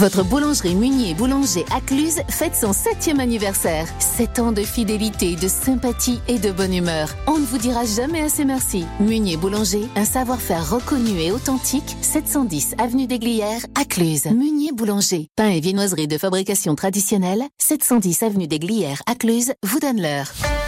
Votre boulangerie Munier Boulanger à Cluses fête son 7e anniversaire. 7 ans de fidélité, de sympathie et de bonne humeur. On ne vous dira jamais assez merci. Munier Boulanger, un savoir-faire reconnu et authentique, 710 avenue des Glières à Cluses. Munier Boulanger, pain et viennoiserie de fabrication traditionnelle, 710 avenue des Glières à Cluses, vous donne l'heure.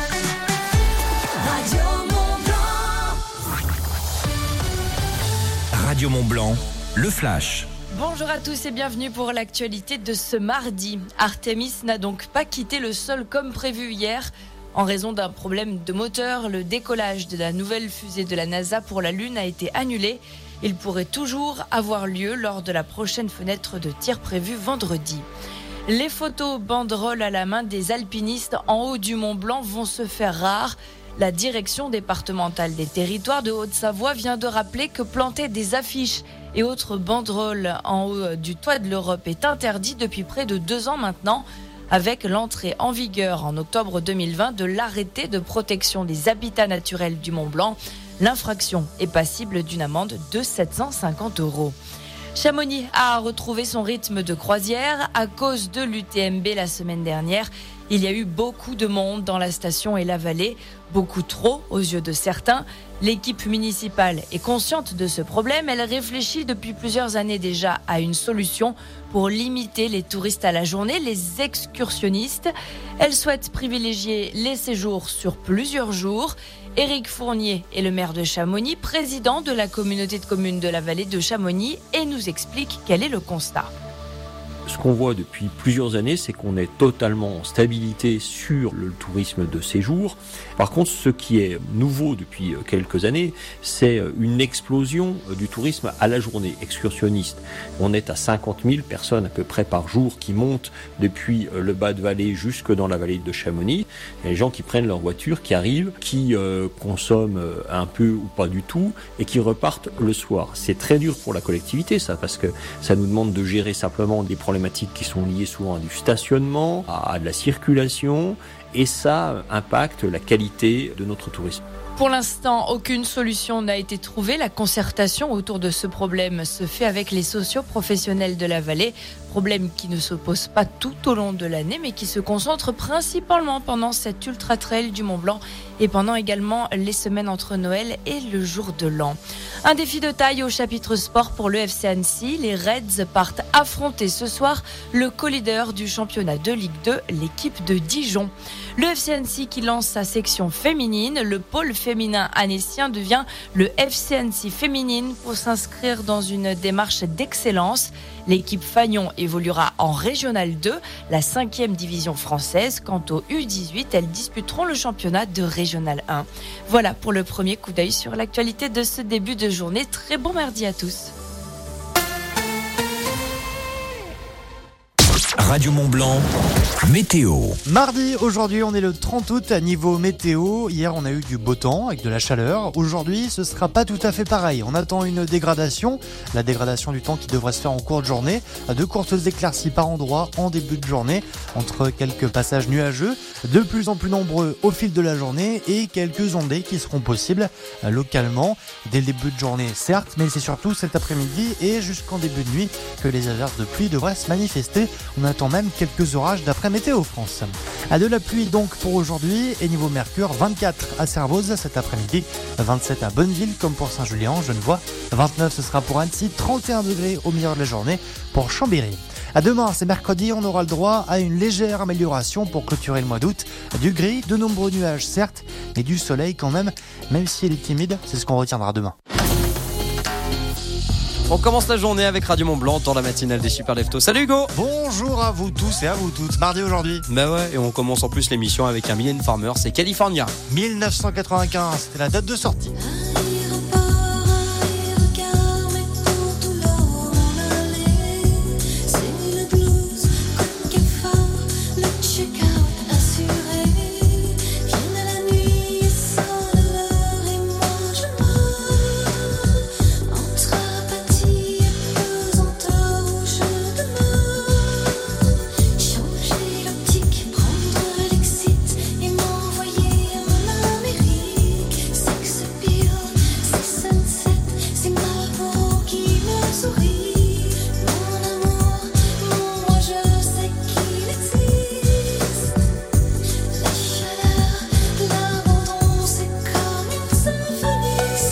Radio Mont-Blanc, le Flash. Bonjour à tous et bienvenue pour l'actualité de ce mardi. Artemis n'a donc pas quitté le sol comme prévu hier. En raison d'un problème de moteur, le décollage de la nouvelle fusée de la NASA pour la Lune a été annulé. Il pourrait toujours avoir lieu lors de la prochaine fenêtre de tir prévue vendredi. Les photos banderoles à la main des alpinistes en haut du Mont Blanc vont se faire rares. La direction départementale des territoires de Haute-Savoie vient de rappeler que planter des affiches et autres banderoles en haut du toit de l'Europe est interdit depuis près de 2 ans maintenant, avec l'entrée en vigueur en octobre 2020 de l'arrêté de protection des habitats naturels du Mont Blanc. L'infraction est passible d'une amende de 750 €. Chamonix a retrouvé son rythme de croisière à cause de l'UTMB la semaine dernière. Il y a eu beaucoup de monde dans la station et la vallée, beaucoup trop aux yeux de certains. L'équipe municipale est consciente de ce problème. Elle réfléchit depuis plusieurs années déjà à une solution pour limiter les touristes à la journée, les excursionnistes. Elle souhaite privilégier les séjours sur plusieurs jours. Éric Fournier est le maire de Chamonix, président de la communauté de communes de la vallée de Chamonix et nous explique quel est le constat. Ce qu'on voit depuis plusieurs années, c'est qu'on est totalement en stabilité sur le tourisme de séjour. Par contre, ce qui est nouveau depuis quelques années, c'est une explosion du tourisme à la journée excursionniste. On est à 50 000 personnes à peu près par jour qui montent depuis le bas de vallée jusque dans la vallée de Chamonix. Il y a des gens qui prennent leur voiture, qui arrivent, qui consomment un peu ou pas du tout et qui repartent le soir. C'est très dur pour la collectivité, ça, parce que ça nous demande de gérer simplement des problématiques qui sont liées souvent à du stationnement, à de la circulation, et ça impacte la qualité de notre tourisme. Pour l'instant, aucune solution n'a été trouvée. La concertation autour de ce problème se fait avec les socio-professionnels de la vallée. Problème qui ne se pose pas tout au long de l'année, mais qui se concentre principalement pendant cet ultra-trail du Mont Blanc et pendant également les semaines entre Noël et le jour de l'an. Un défi de taille au chapitre sport pour le FC Annecy. Les Reds partent affronter ce soir le co-leader du championnat de Ligue 2, l'équipe de Dijon. Le FC Annecy qui lance sa section féminine, le pôle féminin annécien devient le FC Annecy féminine pour s'inscrire dans une démarche d'excellence. L'équipe Fagnon évoluera en Régional 2, la 5e division française. Quant aux U18, elles disputeront le championnat de Régional 1. Voilà pour le premier coup d'œil sur l'actualité de ce début de journée. Très bon mardi à tous. Radio Mont-Blanc, météo. Mardi, aujourd'hui on est le 30 août à niveau météo. Hier on a eu du beau temps avec de la chaleur. Aujourd'hui ce sera pas tout à fait pareil. On attend une dégradation. La dégradation du temps qui devrait se faire en cours de journée. De courtes éclaircies par endroits en début de journée. Entre quelques passages nuageux. De plus en plus nombreux au fil de la journée. Et quelques ondées qui seront possibles localement. Dès le début de journée certes. Mais c'est surtout cet après-midi et jusqu'en début de nuit que les averses de pluie devraient se manifester. On attend même quelques orages d'après Météo France. À de la pluie donc pour aujourd'hui et niveau mercure 24 à Servoz cet après-midi, 27 à Bonneville comme pour Saint-Julien, Genevois, 29 ce sera pour Annecy, 31 degrés au milieu de la journée pour Chambéry. À demain, c'est mercredi, on aura le droit à une légère amélioration pour clôturer le mois d'août. Du gris, de nombreux nuages certes, mais du soleil quand même s'il est timide, c'est ce qu'on retiendra demain. On commence la journée avec Radio Mont-Blanc dans la matinale des Super Leftos. Salut Hugo. Bonjour à vous tous et à vous toutes, mardi aujourd'hui. Bah ouais, et on commence en plus l'émission avec un Mylène Farmer, c'est California. 1995, c'était la date de sortie. Feel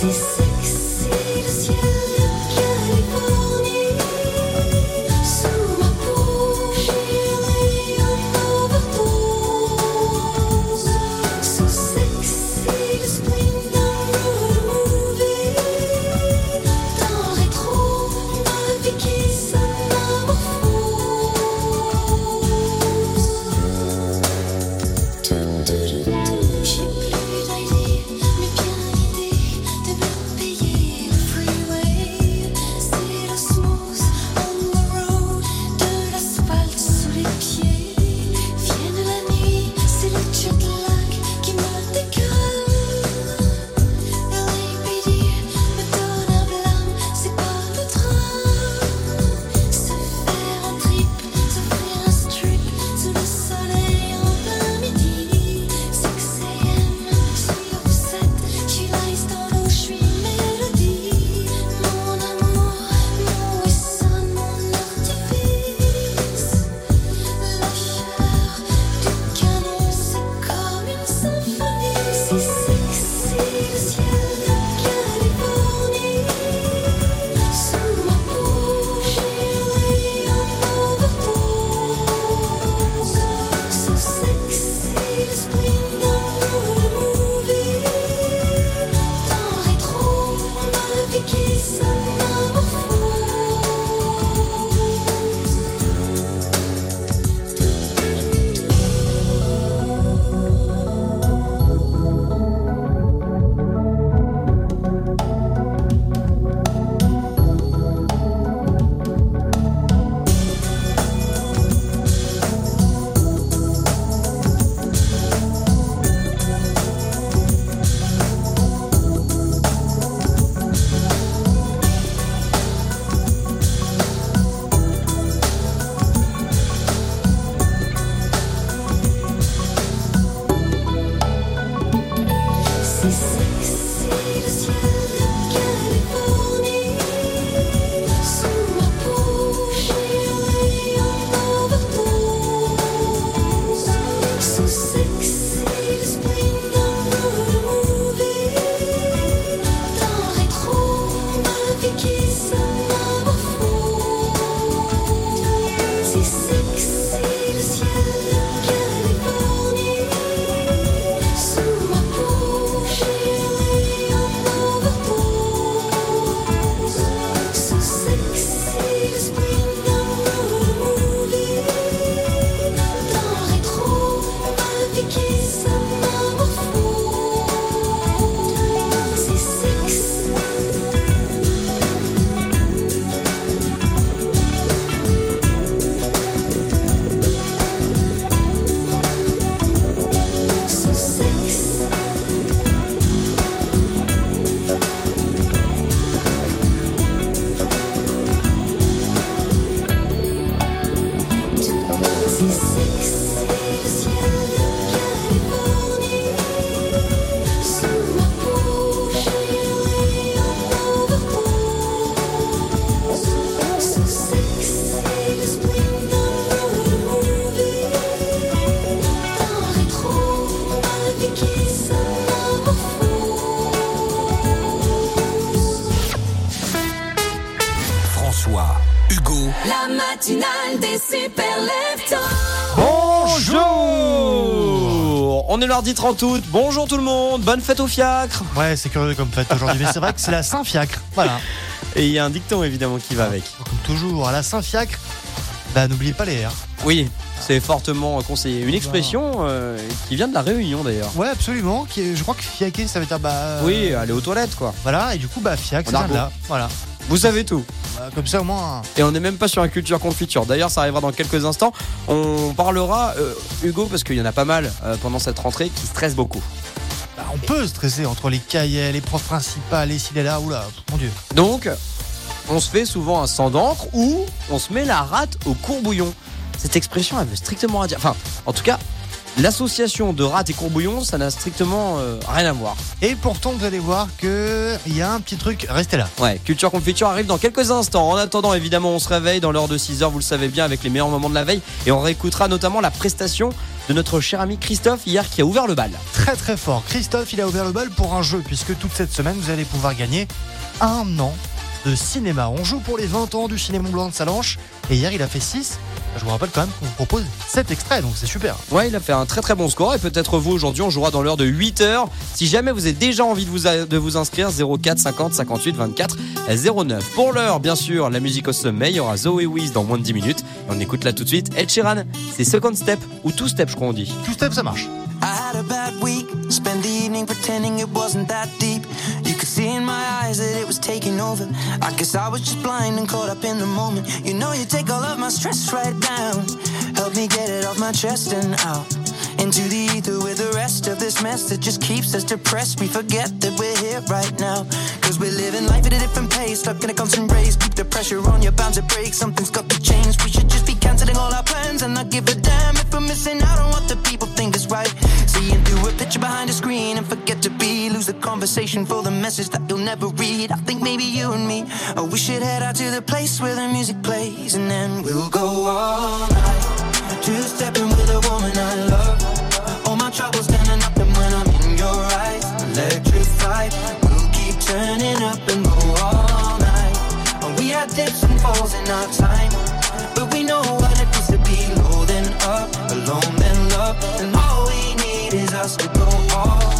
La matinale des super leftos. Bonjour. On est mardi 30 août. Bonjour tout le monde. Bonne fête au fiacre. Ouais, c'est curieux comme fête aujourd'hui, mais c'est vrai que c'est la Saint-Fiacre. Voilà. Et il y a un dicton évidemment qui va avec. Comme toujours, à la Saint-Fiacre, bah n'oubliez pas les R. Oui, c'est fortement conseillé. Une expression qui vient de la Réunion d'ailleurs. Ouais, absolument. Je crois que fiaquer, ça veut dire oui, aller aux toilettes quoi. Voilà, et du coup, fiac, ça vient de là. Voilà. Vous savez tout. Comme ça au moins. Et on n'est même pas sur un culture confiture. D'ailleurs, ça arrivera dans quelques instants. On parlera, Hugo, parce qu'il y en a pas mal pendant cette rentrée qui stressent beaucoup. On peut stresser entre les cahiers, les profs principales, les ci, les là, oula, mon Dieu. Donc, on se fait souvent un sang d'encre ou on se met la rate au courbouillon. Cette expression, elle veut strictement rien dire. Enfin, en tout cas, l'association de rats et courbouillons, ça n'a strictement rien à voir. Et pourtant, vous allez voir qu'il y a un petit truc. Restez là. Ouais, Culture Confiture arrive dans quelques instants. En attendant, évidemment, on se réveille dans l'heure de 6h, vous le savez bien, avec les meilleurs moments de la veille. Et on réécoutera notamment la prestation de notre cher ami Christophe hier qui a ouvert le bal. Très très fort. Christophe, il a ouvert le bal pour un jeu, puisque toute cette semaine, vous allez pouvoir gagner 1 an de cinéma. On joue pour les 20 ans du Ciné Mont-Blanc de Salanches. Et hier, il a fait 6. Je vous rappelle quand même qu'on vous propose 7 extraits, donc c'est super. Ouais, il a fait un très très bon score. Et peut-être vous, aujourd'hui, on jouera dans l'heure de 8h. Si jamais vous avez déjà envie de vous inscrire, 04 50 58 24 09. Pour l'heure, bien sûr, la musique au sommet. Il y aura Zoé Wiz dans moins de 10 minutes. Et on écoute là tout de suite Ed Sheeran. C'est Second Step ou Two Step, je crois on dit. Two Step, ça marche. I had a bad week, spent the evening pretending it wasn't that deep. You could see in my eyes that it was taking over. I guess I was just blind and caught up in the moment. You know you take all of my stress right down. Help me get it off my chest and out into the ether with the rest of this mess that just keeps us depressed. We forget that we're here right now, cause we're living life at a different pace, stuck in a constant race. Keep the pressure on, you're bound to break. Something's got to change. We should just be cancelling all our plans and not give a damn if we're missing out on what the people think is right. Seeing through a picture behind a screen and forget to be. Lose the conversation for the message that you'll never read. I think maybe you and me, oh, we should head out to the place where the music plays, and then we'll go all night, two-stepping with a woman I love. All my troubles standing up, and when I'm in your eyes, electrified. We'll keep turning up and go all night. And we had dips and falls in our time, but we know what it is to be low then up, alone then love, and all we need is us to go all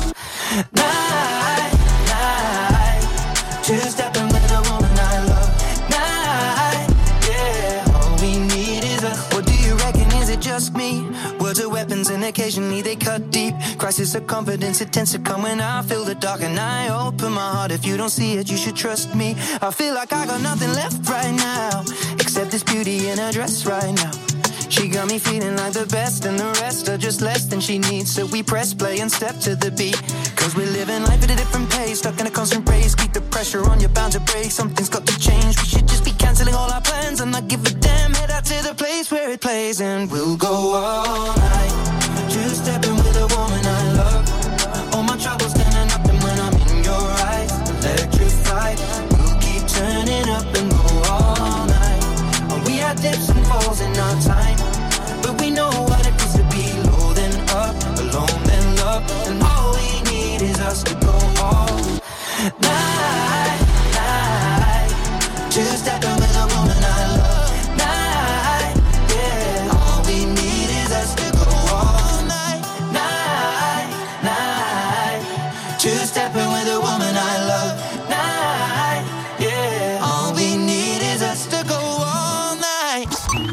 night, night, two-stepping with a woman I love, night, yeah, all we need is us. What do you reckon, is it just me? Words are weapons and occasionally they cut deep. Crisis of confidence, it tends to come when I feel the dark and I open my heart. If you don't see it, you should trust me. I feel like I got nothing left right now, except this beauty in her dress right now. She got me feeling like the best, and the rest are just less than she needs. So we press play and step to the beat, cause we're living life at a different pace, stuck in a constant race. Keep the pressure on, you're bound to break. Something's got to change. We should just be cancelling all our plans and not give a damn. Head out to the place where it plays, and we'll go all night, two-stepping with a woman I love. All my troubles standing up, and when I'm in your eyes, electrified. We'll keep turning up and go all night. And we had dips and falls in our time, but we know what it is to be low then up, alone then love, and all we need is us to go all night, night, two-stepping with a woman I love, night, yeah, all we need is us to go all night, night, night, two-stepping with a woman I love, night, yeah, all we need is us to go all night.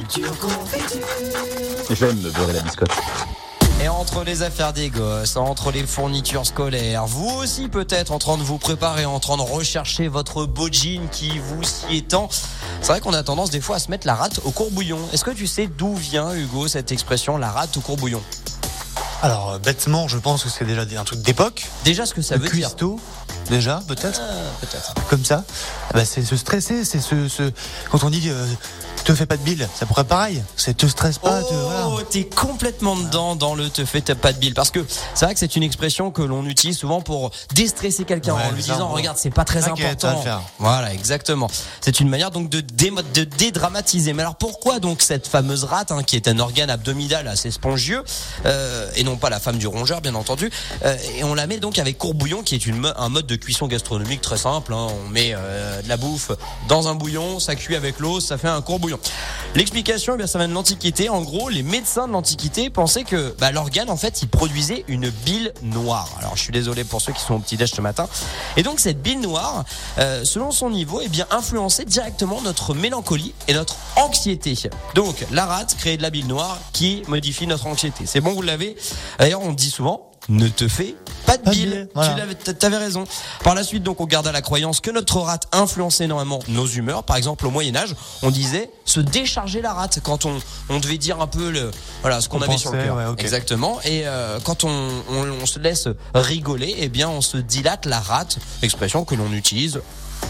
J'aime me beurrer la biscotte. Et entre les affaires des gosses, entre les fournitures scolaires, vous aussi peut-être en train de vous préparer, en train de rechercher votre beau jean qui vous s'y étend. C'est vrai qu'on a tendance des fois à se mettre la rate au courbouillon. Est-ce que tu sais d'où vient, Hugo, cette expression, la rate au courbouillon? Alors, bêtement, je pense que c'est déjà un truc d'époque. Déjà ce que ça veut dire. Cuistot, déjà, peut-être. Peut-être. Comme ça. Bah, c'est se stresser, c'est quand on dit te fais pas de bile, ça pourrait pareil. C'est te stresse pas. Oh, t'es complètement dedans dans le te fais pas de bile. Parce que c'est vrai que c'est une expression que l'on utilise souvent pour déstresser quelqu'un, en lui disant regarde, c'est pas très important. Voilà, exactement. C'est une manière donc de dédramatiser. Mais alors pourquoi donc cette fameuse rate, qui est un organe abdominal assez spongieux, et non pas la femme du rongeur bien entendu, et on la met donc avec courbouillon, qui est un mode de cuisson gastronomique très simple. On met de la bouffe dans un bouillon, ça cuit avec l'eau, ça fait un courbouillon. L'explication, ça vient de l'Antiquité. En gros, les médecins de l'Antiquité pensaient que l'organe, en fait, il produisait une bile noire. Alors, je suis désolé pour ceux qui sont au petit-déj ce matin. Et donc, cette bile noire, selon son niveau, influençait directement notre mélancolie et notre anxiété. Donc, la rate crée de la bile noire qui modifie notre anxiété. C'est bon, vous l'avez. D'ailleurs, on dit souvent, ne te fais pas de bile. Voilà. T'avais raison. Par la suite, donc, on garda la croyance que notre rate influençait énormément nos humeurs. Par exemple, au Moyen-Âge, on disait se décharger la rate quand on devait dire un peu ce qu'on avait sur le cœur. Ouais, okay. Exactement. Et quand on se laisse rigoler, on se dilate la rate. Expression que l'on utilise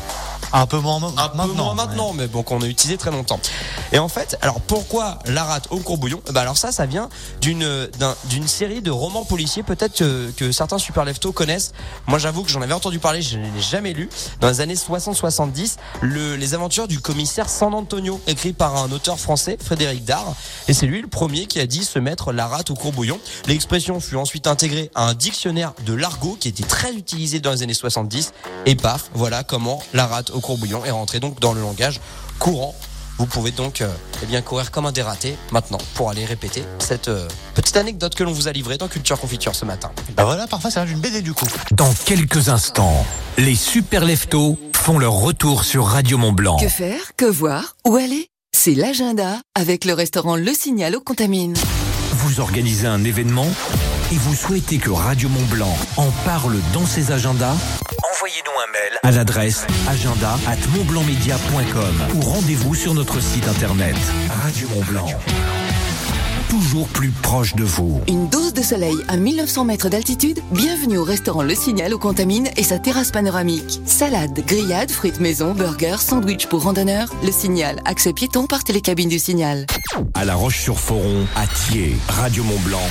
Un peu moins maintenant, mais bon, qu'on a utilisé très longtemps. Et en fait, alors pourquoi la rate au courbouillon? Alors ça vient d'une série de romans policiers, peut-être que certains super leftos connaissent. Moi, j'avoue que j'en avais entendu parler, je ne l'ai jamais lu. Dans les années 60-70, les aventures du commissaire San Antonio, écrit par un auteur français, Frédéric Dard. Et c'est lui le premier qui a dit se mettre la rate au courbouillon. L'expression fut ensuite intégrée à un dictionnaire de l'argot qui était très utilisé dans les années 70. Et paf, voilà comment la rate au courbouillon est rentrée donc dans le langage courant. Vous pouvez donc courir comme un dératé maintenant pour aller répéter cette petite anecdote que l'on vous a livrée dans Culture Confiture ce matin. Bah voilà, parfois c'est une BD du coup. Dans quelques instants, les super leftos font leur retour sur Radio Mont-Blanc. Que faire? Que voir? Où aller? C'est l'agenda avec le restaurant Le Signal au Contamine. Vous organisez un événement et vous souhaitez que Radio Mont-Blanc en parle dans ses agendas? Envoyez-nous un mail à l'adresse agenda@montblancmedia.com ou rendez-vous sur notre site internet. Radio Mont-Blanc, toujours plus proche de vous. Une dose de soleil à 1900 mètres d'altitude. Bienvenue au restaurant Le Signal au Contamine et sa terrasse panoramique. Salade, grillade, frites maison, burgers, sandwich pour randonneurs. Le Signal, accès piéton par télécabine du Signal. À La Roche-sur-Foron, à Thiers, Radio Mont-Blanc,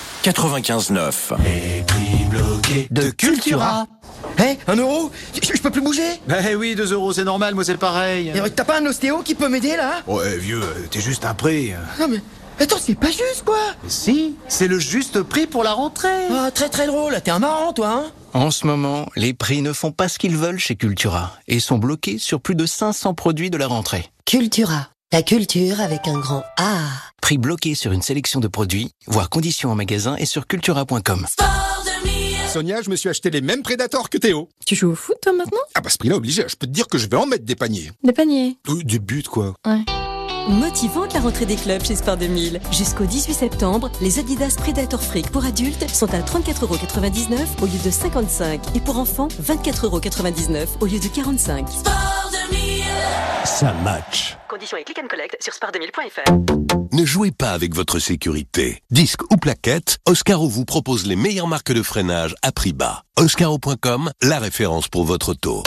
95.9. Les prix bloqués de Cultura. 1 euro? Je peux plus bouger? Oui, 2 euros, c'est normal, moi c'est pareil. T'as pas un ostéo qui peut m'aider là? Ouais, vieux, t'es juste un prix. Non mais, attends, c'est pas juste quoi. Mais si, c'est le juste prix pour la rentrée. Ah, très très drôle, t'es un marrant toi, hein? En ce moment, les prix ne font pas ce qu'ils veulent chez Cultura et sont bloqués sur plus de 500 produits de la rentrée. Cultura, la culture avec un grand A. Prix bloqués sur une sélection de produits, voire conditions en magasin et sur cultura.com. Sonia, je me suis acheté les mêmes Predator que Théo. Tu joues au foot, toi, maintenant? Ah bah, ce prix-là obligé, je peux te dire que je vais en mettre des paniers. Des paniers? Des buts, quoi. Ouais. Motivante la rentrée des clubs chez Sport 2000. Jusqu'au 18 septembre, les Adidas Predator Freak pour adultes sont à 34,99€ au lieu de 55. Et pour enfants, 24,99€ au lieu de 45. Sport 2000. Ça match. Conditions et click and collect sur sport2000.fr. Ne jouez pas avec votre sécurité. Disque ou plaquette, Oscaro vous propose les meilleures marques de freinage à prix bas. Oscaro.com, la référence pour votre auto.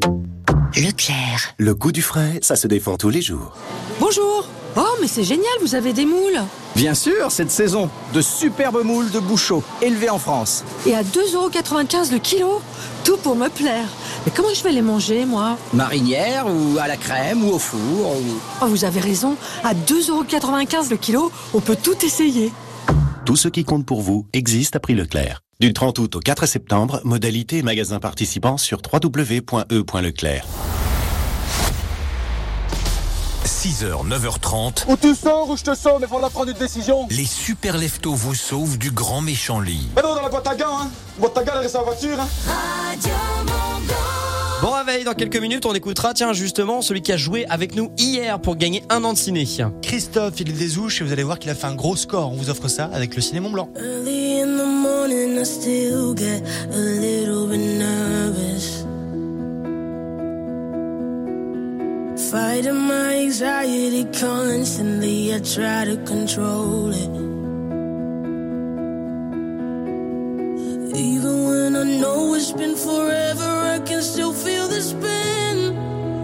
Leclerc. Le goût du frais, ça se défend tous les jours. Bonjour. Oh, mais c'est génial, vous avez des moules. Bien sûr, cette saison, de superbes moules de Bouchot, élevés en France. Et à 2,95€ le kilo? Tout pour me plaire. Mais comment je vais les manger, moi? Marinière ou à la crème ou au four ou... Oh, vous avez raison. À 2,95€ le kilo, on peut tout essayer. Tout ce qui compte pour vous existe à prix Leclerc. Du 30 août au 4 septembre, modalité et magasins participants sur www.e.leclerc. 6h, 9h30. Ou tu sors ou je te sors, mais faudra prendre une décision. Les super leftos vous sauvent du grand méchant lit. Mais non, dans la boîte à gants, hein. Boîte à gants, elle reste en voiture, hein. Radio Mont-Blanc. Bon réveil, dans quelques minutes, on écoutera, justement, celui qui a joué avec nous hier pour gagner 1 an de ciné. Christophe, il est des ouches et vous allez voir qu'il a fait un gros score. On vous offre ça avec le Ciné Mont-Blanc. Early in the morning, I still get a little bit nervous. Fighting my anxiety constantly, I try to control it. Even when I know it's been forever, I can still feel the spin.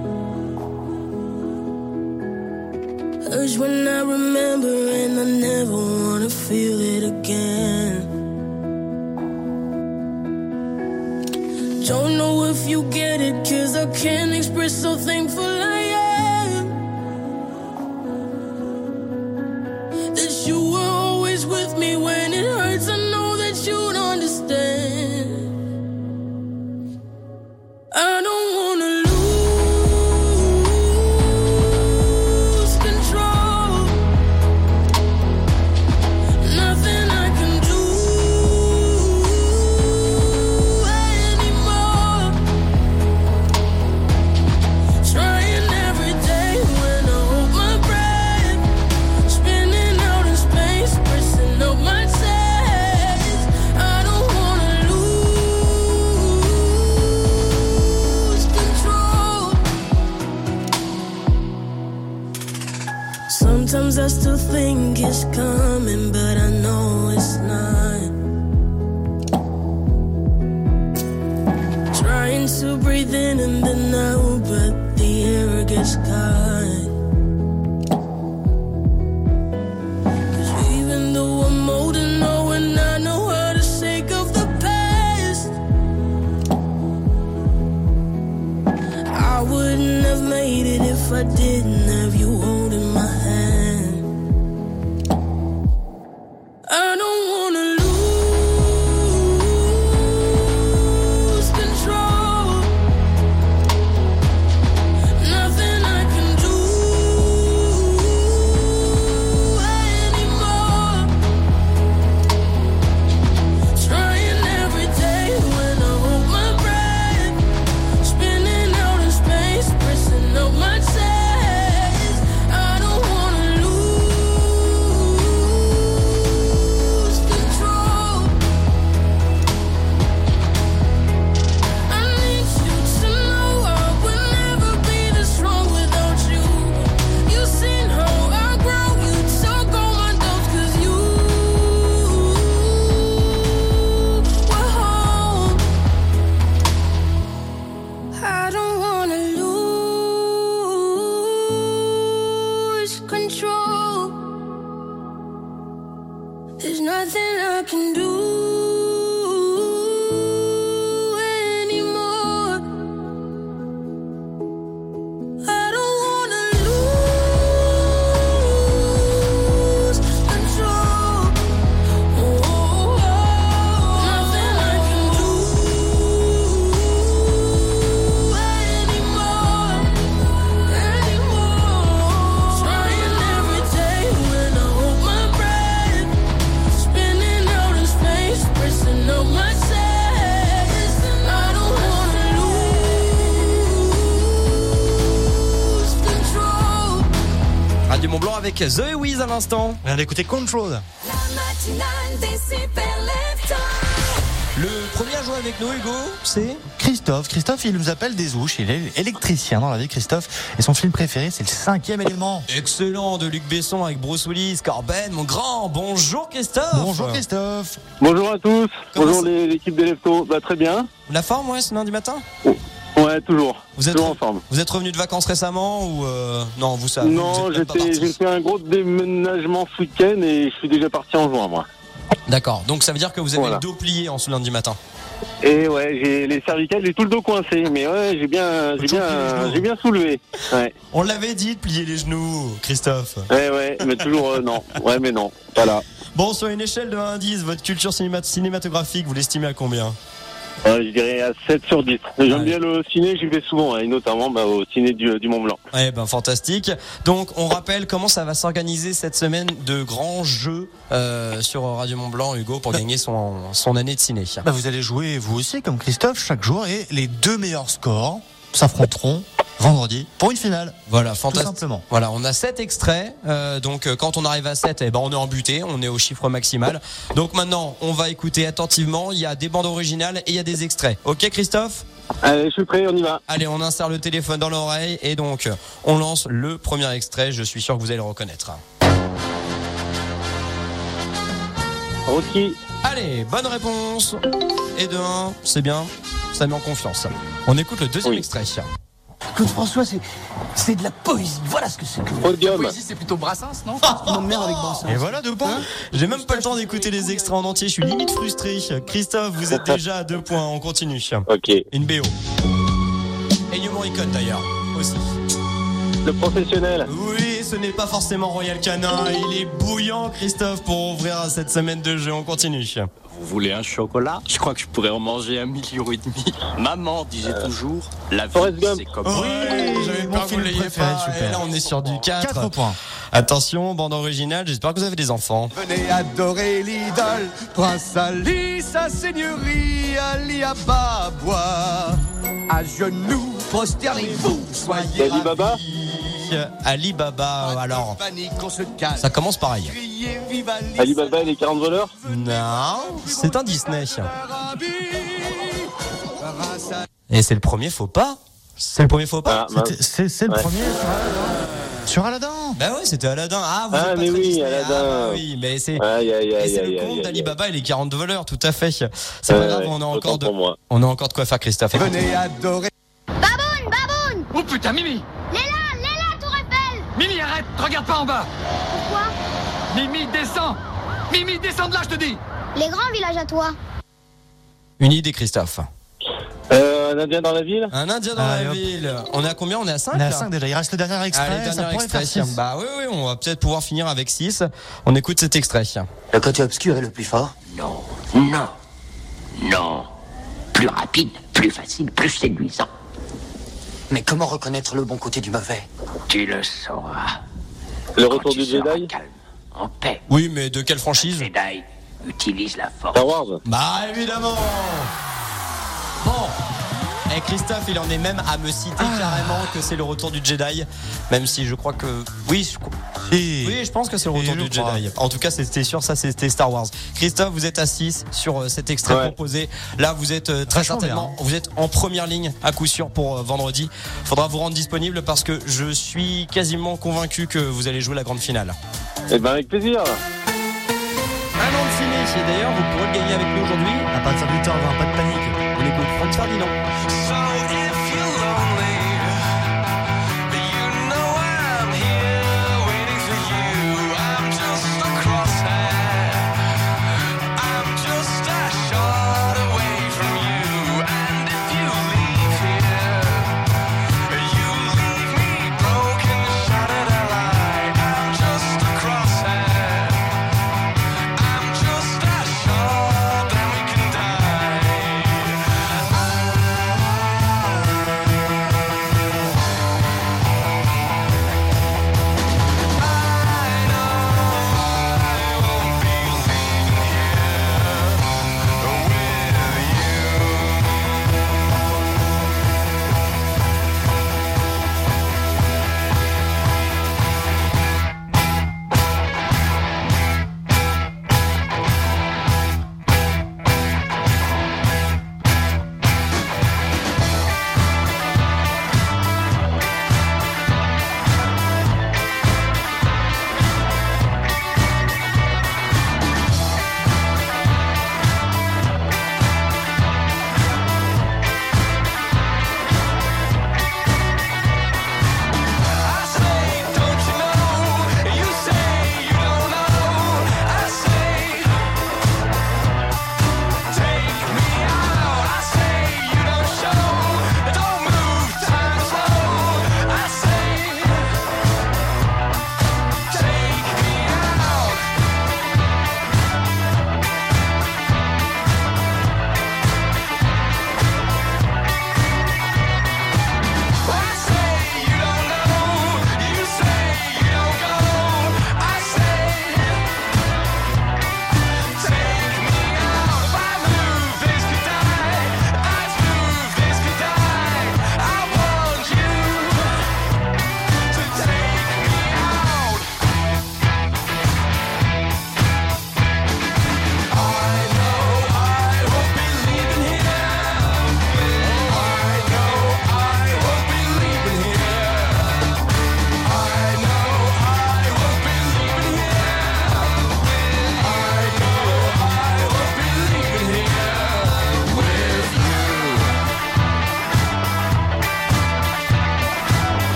Urge when I remember and I never wanna feel it again. Don't know if you get it, 'cause I can't express how thankful I am that you were always with me when it hurts. I know that you'd understand. I don't wanna lose control. Nothing I can do anymore. Trying every day when I hold my breath, spinning out in space, pressing up my chest. I don't wanna lose control. Sometimes I still think it's coming, but I know it's not. Trying to breathe in and then out, but have made it if I didn't have you holding my hand. I don't wanna lose control. Nothing I can do anymore. Trying every day when I hold my breath. Spinning out in space, pressing up my chest. I don't wanna lose control. I need you to know I would never be this strong without you. You've seen how I grow, you took all my doubts 'cause you were home. I don't wanna lose control. There's nothing I can do anymore. I don't wanna lose control. Nothing I can do anymore. Trying every day when I hold my breath. Spinning out in space, pressing up my chest. I don't wanna lose control. Radio Mont Blanc avec Zoé Wiz à l'instant. On vient d'écouter Control. La matinale des super leftos. Le premier à jouer avec nous, Hugo, c'est Christophe, il nous appelle des Ouches, il est électricien dans la vie, Christophe, et son film préféré c'est le 5e élément. excellent de Luc Besson avec Bruce Willis, Corben, mon grand. Bonjour Christophe. Bonjour Christophe. Bonjour à tous. Comment Bonjour ça- l'équipe des Leftos. Bah, très bien. La forme, ouais, ce lundi matin. Ouais, toujours. Vous êtes toujours en forme. Vous êtes revenu de vacances récemment ou non, vous savez. Non, j'ai fait un gros déménagement ce week-end et je suis déjà parti en juin, moi. D'accord. Donc ça veut dire que vous avez Voilà. le dos plié en ce lundi matin. Et ouais, j'ai les cervicales, j'ai tout le dos coincé, mais ouais, j'ai bien soulevé. Ouais. On l'avait dit de plier les genoux, Christophe. Ouais, mais toujours non. Ouais, mais non. Voilà. Bon, sur une échelle de 1 à 10, votre culture cinématographique, vous l'estimez à combien? Je dirais à 7 sur 10. J'aime bien le ciné, j'y vais souvent, et notamment au ciné du Mont Blanc. Eh ben fantastique. Donc on rappelle comment ça va s'organiser cette semaine de grands jeux sur Radio Mont Blanc, Hugo, pour gagner son année de ciné. Bah, vous allez jouer vous aussi comme Christophe chaque jour et les 2 meilleurs scores s'affronteront vendredi pour une finale. Voilà, Tout fantastique. simplement. Voilà, on a 7 extraits. Donc quand on arrive à 7, eh ben on est embuté, on est au chiffre maximal. Donc maintenant, on va écouter attentivement. Il y a des bandes originales et il y a des extraits. Ok, Christophe? Allez, je suis prêt, on y va. Allez, on insère le téléphone dans l'oreille et donc on lance le premier extrait. Je suis sûr que vous allez le reconnaître. Rocky. Allez, bonne réponse. Et de 1, c'est bien. Ça met en confiance. On écoute le deuxième extrait. Claude François, c'est de la poésie. Voilà ce que c'est. Podium. La poésie, c'est plutôt Brassens, non? Tu m'emmerdes avec Brassens. Et voilà 2 points. J'ai même pas le temps d'écouter les extraits en entier. Je suis limite frustré. Christophe, vous êtes déjà à 2 points. On continue. Ok. Une BO. Et New Morricone d'ailleurs aussi. Le professionnel. Oui, ce n'est pas forcément Royal Canin. Il est bouillant, Christophe, pour ouvrir cette semaine de jeu. On continue. Vous voulez un chocolat? Je crois que je pourrais en manger 1,5 million. Maman disait toujours, la vie c'est comme... Oui, j'avais peur que vous l'ayez pas. Et là, on est sur du 4. 4 points. Attention, bande originale, j'espère que vous avez des enfants. Venez adorer l'idole, Prince Ali, sa seigneurie, Ali Ababa. À genoux, prosternez-vous, soyez Ali Baba. Ali Baba, alors, ça commence pareil. Ali Baba et les 40 voleurs. Non, c'est un Disney. Et c'est le premier faux pas. C'est le premier faux pas. C'est le premier sur Aladdin. Bah ouais, c'était Aladdin. Ah, vous Ah, êtes pas mais très oui, Disney. Aladdin. Ah, bah oui, mais c'est Aïe, aïe, et aïe, c'est aïe, le aïe, conte aïe, d'Ali aïe. Baba et les 40 voleurs, tout à fait. C'est pas grave, on a encore on a encore de quoi faire, Christophe. Venez adorer. Baboun, Baboun! Oh putain, Mimi! Léla, Tour Eiffel! Mimi, arrête, regarde pas en bas! Pourquoi? Mimi, descends! Mimi, descends de là, je te dis! Les grands villages à toi. Une idée, Christophe. un Indien dans la ville. Un Indien dans la ville. On est à combien? On est à 5? On est à 5 déjà. Il reste le dernier extrait. Allez, ça pourrait faire 6. Bah oui, on va peut-être pouvoir finir avec 6. On écoute cet extrait. Le côté obscur est le plus fort? Non. Plus rapide, plus facile, plus séduisant. Mais comment reconnaître le bon côté du mauvais? Tu le sauras. Le retour du Jedi. Calme, en paix. Oui, mais de quelle franchise? Jedi utilise la force. Star Wars. Bah évidemment. Bon. Et Christophe, il en est même à me citer carrément que c'est le retour du Jedi, même si je crois que oui, je pense que c'est le retour du Jedi. En tout cas, c'était sûr, ça c'était Star Wars. Christophe, vous êtes à 6 sur cet extrait proposé. Là, vous êtes très certainement, vous êtes en première ligne à coup sûr pour vendredi. Faudra vous rendre disponible parce que je suis quasiment convaincu que vous allez jouer la grande finale. Eh ben avec plaisir. Un an de ciné, et d'ailleurs vous pourrez le gagner avec nous aujourd'hui. À partir de 8h20, pas de panique. On écoute Franz Ferdinand.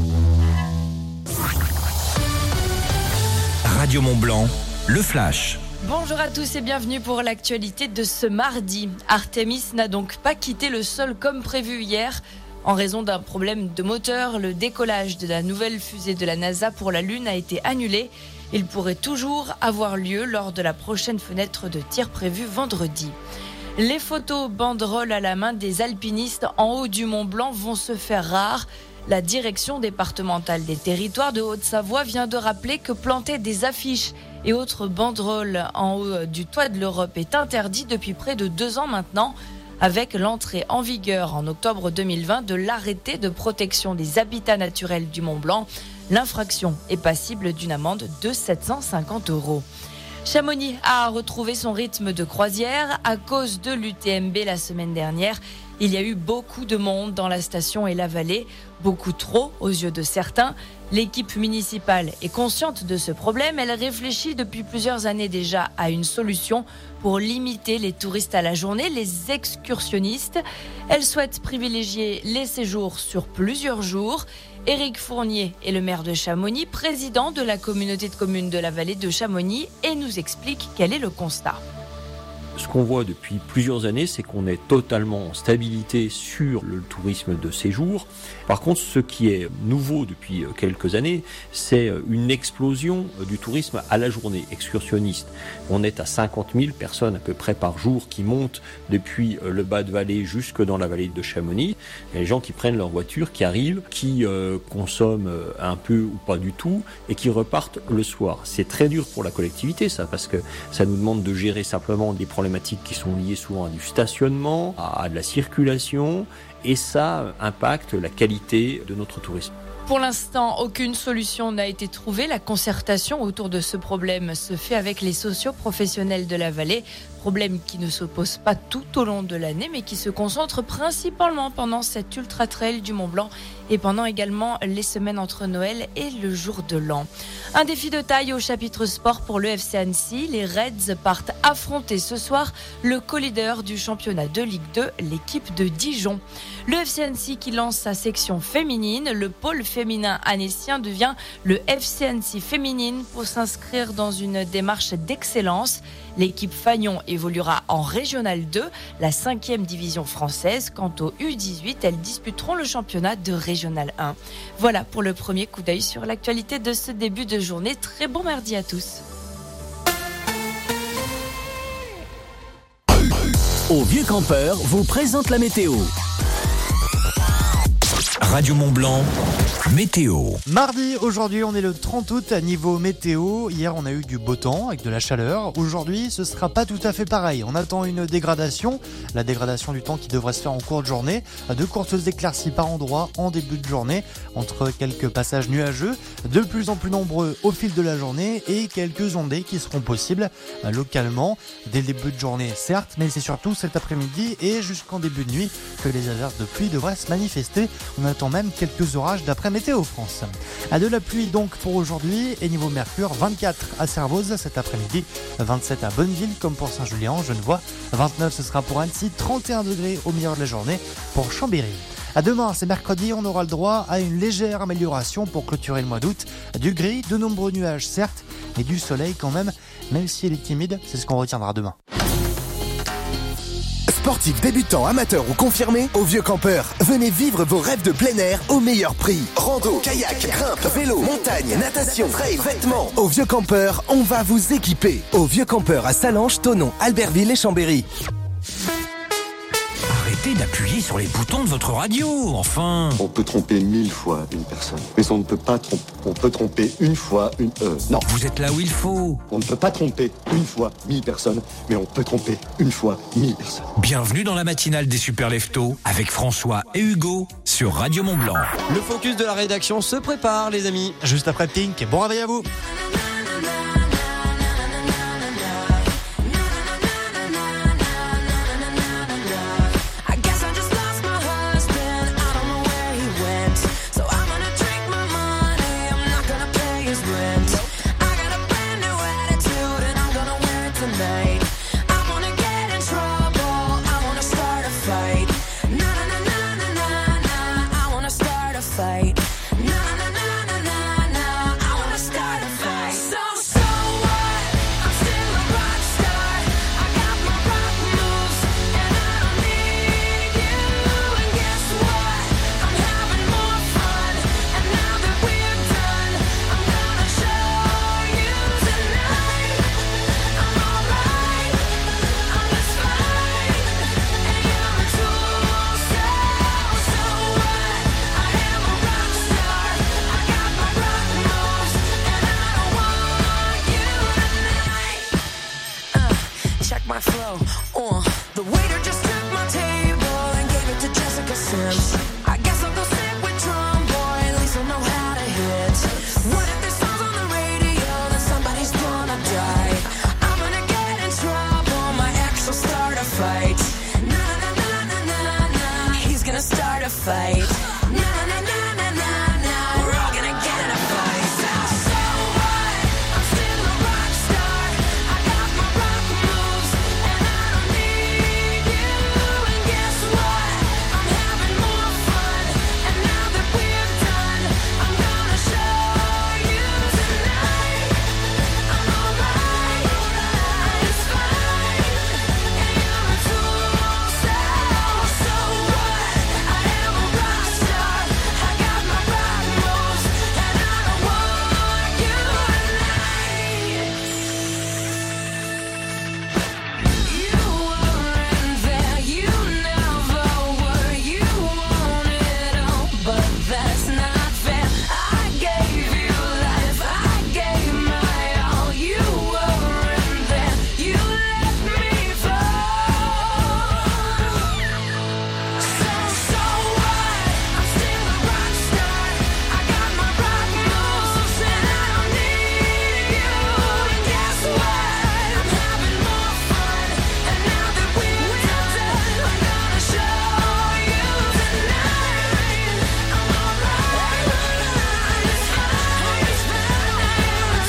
Radio Mont-Blanc, le Flash. Bonjour à tous et bienvenue pour l'actualité de ce mardi. Artemis n'a donc pas quitté le sol comme prévu hier. En raison d'un problème de moteur, le décollage de la nouvelle fusée de la NASA pour la Lune a été annulé. Il pourrait toujours avoir lieu lors de la prochaine fenêtre de tir prévue vendredi. Les photos banderoles à la main des alpinistes en haut du Mont Blanc vont se faire rares. La direction départementale des territoires de Haute-Savoie vient de rappeler que planter des affiches et autres banderoles en haut du toit de l'Europe est interdit depuis près de 2 ans maintenant, avec l'entrée en vigueur en octobre 2020 de l'arrêté de protection des habitats naturels du Mont Blanc. L'infraction est passible d'une amende de 750 €. Chamonix a retrouvé son rythme de croisière à cause de l'UTMB la semaine dernière. Il y a eu beaucoup de monde dans la station et la vallée, beaucoup trop aux yeux de certains. L'équipe municipale est consciente de ce problème. Elle réfléchit depuis plusieurs années déjà à une solution pour limiter les touristes à la journée, les excursionnistes. Elle souhaite privilégier les séjours sur plusieurs jours. Éric Fournier est le maire de Chamonix, président de la communauté de communes de la vallée de Chamonix, et nous explique quel est le constat. Ce qu'on voit depuis plusieurs années, c'est qu'on est totalement en stabilité sur le tourisme de séjour. Par contre, ce qui est nouveau depuis quelques années, c'est une explosion du tourisme à la journée excursionniste. On est à 50 000 personnes à peu près par jour qui montent depuis le bas de vallée jusque dans la vallée de Chamonix. Il y a des gens qui prennent leur voiture, qui arrivent, qui consomment un peu ou pas du tout et qui repartent le soir. C'est très dur pour la collectivité, ça, parce que ça nous demande de gérer simplement des problématiques qui sont liées souvent à du stationnement, à de la circulation, et ça impacte la qualité de notre tourisme. Pour l'instant, aucune solution n'a été trouvée. La concertation autour de ce problème se fait avec les socio-professionnels de la vallée. Problème qui ne s'oppose pas tout au long de l'année, mais qui se concentre principalement pendant cet ultra-trail du Mont Blanc et pendant également les semaines entre Noël et le jour de l'an. Un défi de taille au chapitre sport pour le FC Annecy. Les Reds partent affronter ce soir le co-leader du championnat de Ligue 2, l'équipe de Dijon. Le FC Annecy qui lance sa section féminine, le pôle féminin annécien devient le FC Annecy féminine pour s'inscrire dans une démarche d'excellence. L'équipe Fagnon évoluera en Régional 2, la 5e division française. Quant aux U18, elles disputeront le championnat de Régional 1. Voilà pour le premier coup d'œil sur l'actualité de ce début de journée. Très bon mardi à tous. Au Vieux Campeur vous présente la météo. Radio Mont Blanc, météo. Mardi, aujourd'hui, on est le 30 août à niveau météo. Hier, on a eu du beau temps avec de la chaleur. Aujourd'hui, ce sera pas tout à fait pareil. On attend une dégradation. La dégradation du temps qui devrait se faire en cours de journée. De courtes éclaircies par endroits en début de journée, entre quelques passages nuageux, de plus en plus nombreux au fil de la journée et quelques ondées qui seront possibles localement dès le début de journée, certes, mais c'est surtout cet après-midi et jusqu'en début de nuit que les averses de pluie devraient se manifester. On attend même quelques orages d'après Météo France. De la pluie donc pour aujourd'hui et niveau mercure, 24 à Servoz cet après-midi, 27 à Bonneville comme pour Saint-Julien, Genevois, 29 ce sera pour Annecy, 31 degrés au milieu de la journée pour Chambéry. À demain, c'est mercredi, on aura le droit à une légère amélioration pour clôturer le mois d'août. Du gris, de nombreux nuages certes, mais du soleil quand même si elle est timide, c'est ce qu'on retiendra demain. Sportifs, débutants, amateurs ou confirmés, au Vieux Campeur, venez vivre vos rêves de plein air au meilleur prix. Rando, kayak, grimpe, vélo, montagne, natation, trail, vêtements. Au Vieux Campeur, on va vous équiper. Au Vieux Campeur à Sallanches, Thonon, Albertville et Chambéry. Arrêtez d'appuyer sur les boutons de votre radio, enfin. On peut tromper 1000 fois une personne, mais on ne peut pas tromper. On peut tromper une fois une... non. Vous êtes là où il faut. On ne peut pas tromper une fois 1000 personnes, mais on peut tromper une fois 1000 personnes. Bienvenue dans la matinale des Super Leftos avec François et Hugo sur Radio Mont Blanc. Le focus de la rédaction se prépare, les amis. Juste après Pink, bon réveil à vous. sense. I guess I'll go sit with drum boy, at least I know how to hit. What if there's songs on the radio, then somebody's gonna die? I'm gonna get in trouble, my ex will start a fight. Na na na na na na, he's gonna start a fight. Na na na na na na, we're all gonna get in a fight. So what? I'm still a rock star. I got my rock moves, and I don't need you. And guess what? I'm having more fun. And now that we're done, I'm gonna show you tonight. I'm alright, it's fine. And you're a tool, so what? I am a rock star. I got my rock moves, and I don't want you tonight. You weren't there, you never were. You wanted all, but that's not fair. I gave you life, I gave my all. You weren't there, you let me fall. So what? I'm still a rock star. I got my rock moves, and I don't need you. And guess what? I'm having more fun. And now that we're done, I'm gonna show you tonight. I'm alright, it's fine, it's fine.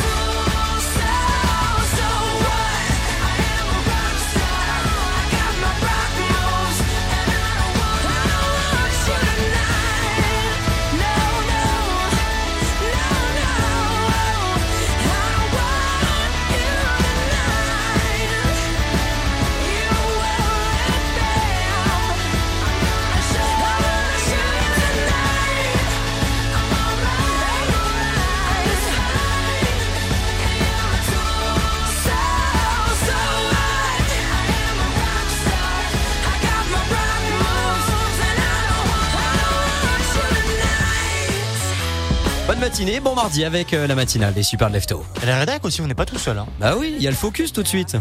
So what? I am a rock star. I got my rock moves, and I don't want you tonight. No, no, no, no. I don't want you tonight. You weren't there. I'm gonna show you tonight. I'm alright, it's fine. And you're a tool, so what? I am a rock star. I got my rock moves, and I don't want you tonight. Bonne matinée, bon mardi avec la matinale des Super Lefto. Et la rédac aussi, on n'est pas tout seul. Hein. Bah oui, il y a le focus tout de suite.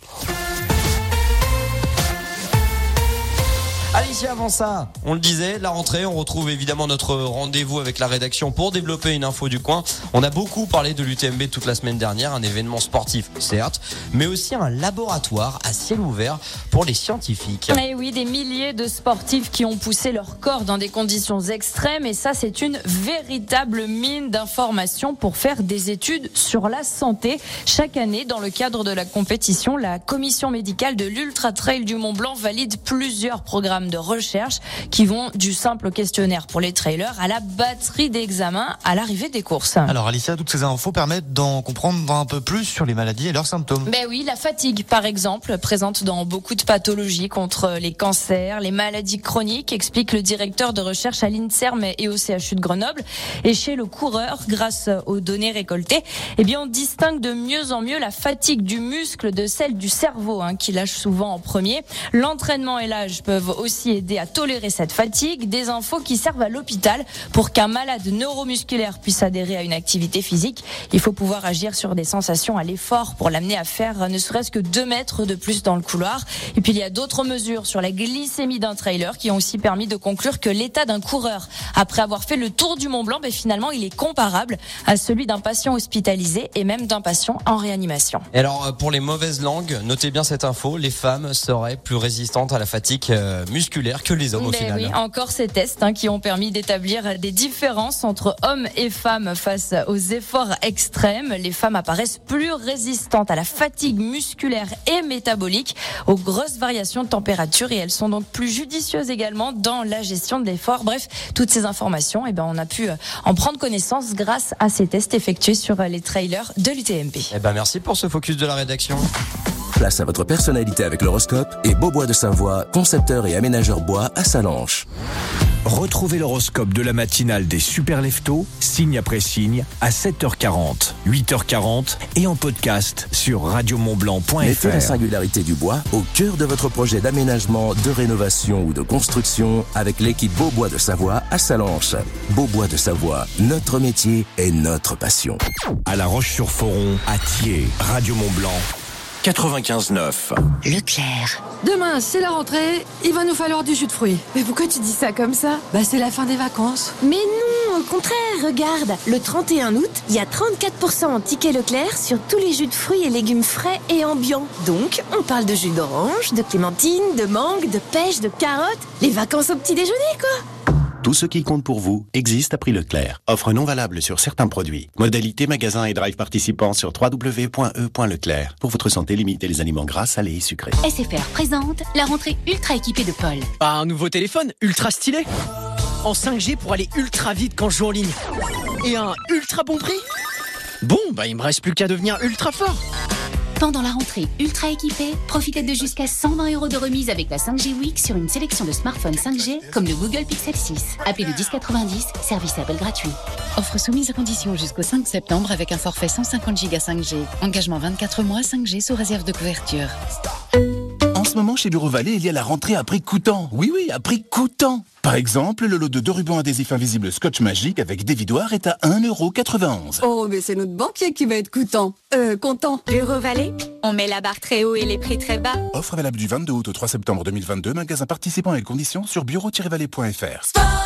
Alicia, avant ça, on le disait, la rentrée, on retrouve évidemment notre rendez-vous avec la rédaction pour développer une info du coin. On a beaucoup parlé de l'UTMB toute la semaine dernière, un événement sportif, certes, mais aussi un laboratoire à ciel ouvert pour les scientifiques. Et oui, des milliers de sportifs qui ont poussé leur corps dans des conditions extrêmes, et ça, c'est une véritable mine d'informations pour faire des études sur la santé. Chaque année, dans le cadre de la compétition, la commission médicale de l'Ultra Trail du Mont Blanc valide plusieurs programmes de recherche qui vont du simple questionnaire pour les trailers à la batterie d'examens à l'arrivée des courses. Alors Alicia, toutes ces infos permettent d'en comprendre un peu plus sur les maladies et leurs symptômes. Ben oui, la fatigue par exemple, présente dans beaucoup de pathologies contre les cancers, les maladies chroniques, explique le directeur de recherche à l'INSERM et au CHU de Grenoble. Et chez le coureur, grâce aux données récoltées, eh bien on distingue de mieux en mieux la fatigue du muscle de celle du cerveau, qui lâche souvent en premier. L'entraînement et l'âge peuvent aussi aider à tolérer cette fatigue. Des infos qui servent à l'hôpital pour qu'un malade neuromusculaire puisse adhérer à une activité physique. Il faut pouvoir agir sur des sensations à l'effort pour l'amener à faire ne serait-ce que 2 mètres de plus dans le couloir. Et puis il y a d'autres mesures sur la glycémie d'un trailer qui ont aussi permis de conclure que l'état d'un coureur après avoir fait le tour du Mont Blanc, finalement il est comparable à celui d'un patient hospitalisé et même d'un patient en réanimation. Et alors pour les mauvaises langues, notez bien cette info, les femmes seraient plus résistantes à la fatigue musculaire que les hommes au final. Oui, encore ces tests qui ont permis d'établir des différences entre hommes et femmes face aux efforts extrêmes. Les femmes apparaissent plus résistantes à la fatigue musculaire et métabolique, aux grosses variations de température, et elles sont donc plus judicieuses également dans la gestion de l'effort. Bref, toutes ces informations, on a pu en prendre connaissance grâce à ces tests effectués sur les trailers de l'UTMB. Merci pour ce focus de la rédaction. Place à votre personnalité avec l'horoscope et Beaubois de Savoie, concepteur et aménageur bois à Sallanches. Retrouvez l'horoscope de la matinale des Super Lefto, signe après signe, à 7h40, 8h40 et en podcast sur radiomontblanc.fr. Mettez la singularité du bois au cœur de votre projet d'aménagement, de rénovation ou de construction avec l'équipe Beaubois de Savoie à Sallanches. Beaubois de Savoie, notre métier et notre passion. À La Roche-sur-Foron, à Thiers, Radio Mont-Blanc, 95.9. Leclerc. Demain, c'est la rentrée, il va nous falloir du jus de fruits. Mais pourquoi tu dis ça comme ça? Bah, c'est la fin des vacances. Mais non, au contraire, regarde. Le 31 août, il y a 34% en ticket Leclerc sur tous les jus de fruits et légumes frais et ambiants. Donc, on parle de jus d'orange, de clémentine, de mangue, de pêche, de carottes. Les vacances au petit déjeuner, quoi. Tout ce qui compte pour vous existe à prix Leclerc. Offre non valable sur certains produits. Modalité magasin et drive participants sur www.e.leclerc. Pour votre santé, limitez les aliments gras, salés et sucrés. SFR présente la rentrée ultra équipée de Paul. Un nouveau téléphone ultra stylé, en 5G pour aller ultra vite quand je joue en ligne. Et un ultra bon prix. Bon, il me reste plus qu'à devenir ultra fort. Pendant la rentrée ultra équipée, profitez de jusqu'à 120 € de remise avec la 5G Week sur une sélection de smartphones 5G comme le Google Pixel 6. Appelez le 1090, service appel gratuit. Offre soumise à condition jusqu'au 5 septembre avec un forfait 150 Go 5G. Engagement 24 mois 5G sous réserve de couverture. En ce moment, chez Bureau Vallée, il y a la rentrée à prix coûtant. Oui, à prix coûtant. Par exemple, le lot de 2 rubans adhésifs invisibles Scotch Magique avec dévidoir est à 1,91 €. Oh, mais c'est notre banquier qui va être content. Bureau Vallée, on met la barre très haut et les prix très bas. Offre valable du 22 août au 3 septembre 2022. Magasin participant et conditions sur bureau-vallée.fr.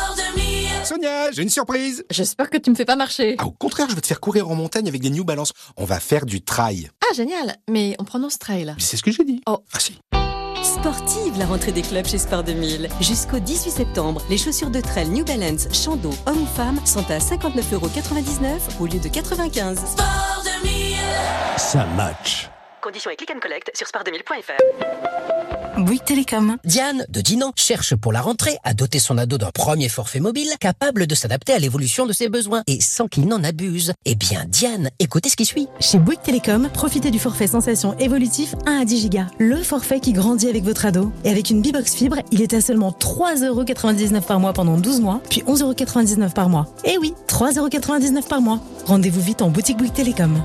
Sonia, j'ai une surprise. J'espère que tu me fais pas marcher. Au contraire, je vais te faire courir en montagne avec des New Balance. On va faire du trail. Ah, génial. Mais on prononce trail. C'est ce que j'ai dit. Oh. Ah si. Sportive, la rentrée des clubs chez Sport 2000. Jusqu'au 18 septembre, les chaussures de trail New Balance, Chando, hommes ou femmes, sont à 59,99 € au lieu de 95. Sport 2000. Ça match. Conditions et click and collect sur sport2000.fr. Bouygues Télécom. Diane, de Dinan, cherche pour la rentrée à doter son ado d'un premier forfait mobile capable de s'adapter à l'évolution de ses besoins et sans qu'il n'en abuse. Eh bien, Diane, écoutez ce qui suit. Chez Bouygues Télécom, profitez du forfait Sensation évolutif 1 à 10 Go. Le forfait qui grandit avec votre ado. Et avec une B-Box Fibre, il est à seulement 3,99 € par mois pendant 12 mois, puis 11,99 € par mois. Eh oui, 3,99 € par mois. Rendez-vous vite en boutique Bouygues Télécom.